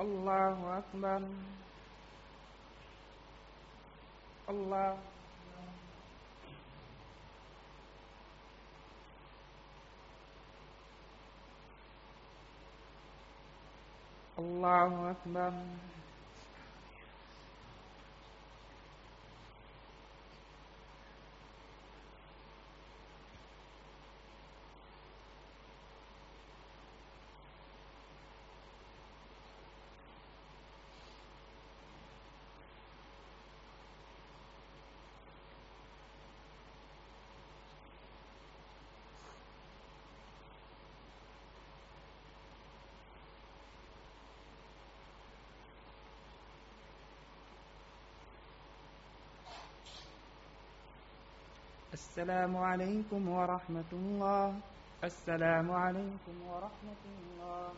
Allahu Akbar. Allah. Allahu Akbar. السلام عليكم ورحمة الله. السلام عليكم ورحمة الله.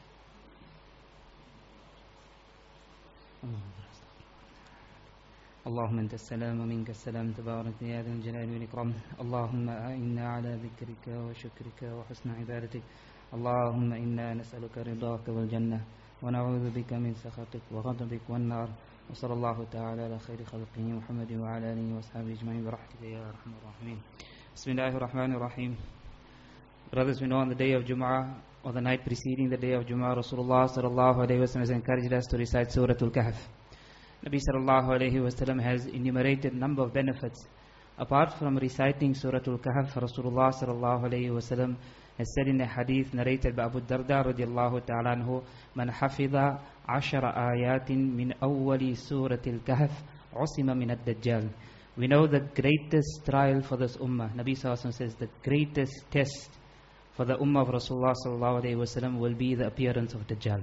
اللهم أنت السلام ومنك السلام تبارك يا ذا الجلال والإكرام. اللهم أعنا على ذكرك وشكرك وحسن عبادتك. اللهم إنا نسألك رضاك والجنة ونعوذ بك من سخطك وغضبك والنار. وصلى الله تعالى على خير خلقه محمد وعلى آله وأصحابه أجمعين برحمتك يا أرحم الراحمين. Bismillahir Rahmanir Rahim. Brothers, we know on the day of Jum'ah or the night preceding the day of Jum'ah, Rasulullah sallallahu alayhi wa sallam has encouraged us to recite Surah Al-Kahf. Nabi sallallahu alayhi wa sallam has enumerated a number of benefits. Apart from reciting Surah Al-Kahf, Rasulullah sallallahu alayhi wa sallam has said in a hadith narrated by Abu Darda radiallahu ta'ala anhu, Man hafidha 10 ayatin min awwali Surah Al-Kahf usima min ad-Dajjal. We know the greatest trial for this ummah. Nabi sallallahu alayhi wa sallam says the greatest test for the ummah of Rasulullah sallallahu alayhi wa sallam will be the appearance of Dajjal.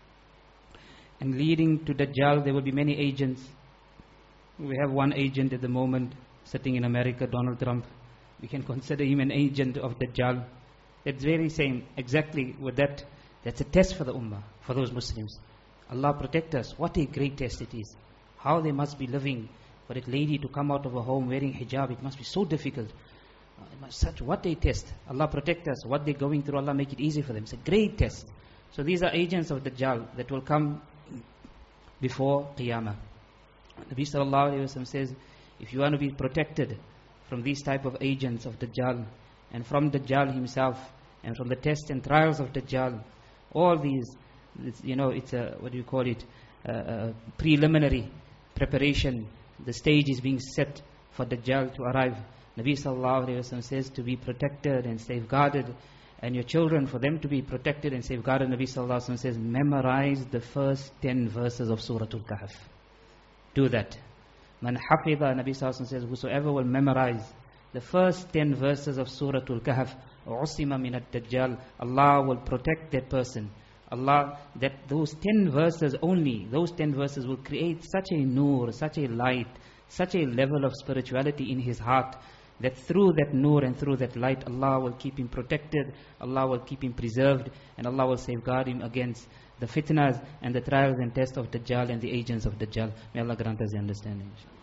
And leading to Dajjal, there will be many agents. We have one agent at the moment sitting in America, Donald Trump. We can consider him an agent of Dajjal. It's very same, exactly with that. That's a test for the ummah, for those Muslims. Allah protect us. What a great test it is. How they must be living. For a lady to come out of a home wearing hijab, it must be so difficult. What a test. Allah protect us. What they're going through, Allah make it easy for them. It's a great test. So these are agents of Dajjal that will come before Qiyamah. Nabi sallallahu alayhi wa sallam says, if you want to be protected from these type of agents of Dajjal, and from Dajjal himself, and from the tests and trials of Dajjal, all these, it's a, preliminary preparation. The stage is being set for Dajjal to arrive. Nabi sallallahu alayhi wa sallam says to be protected and safeguarded, and your children, for them to be protected and safeguarded. Nabi sallallahu alayhi wa sallam says, memorize the first 10 verses of Surah Al-Kahf. Do that. Man hafidha, Nabi sallallahu alayhi wa sallam says, whosoever will memorize the first 10 verses of Surah Al-Kahf, usima min ad-Dajjal, Allah will protect that person. Allah, that those 10 verses only, those 10 verses will create such a nur, such a light, such a level of spirituality in his heart, that through that nur and through that light, Allah will keep him protected, Allah will keep him preserved, and Allah will safeguard him against the fitnas and the trials and tests of Dajjal and the agents of Dajjal. May Allah grant us the understanding.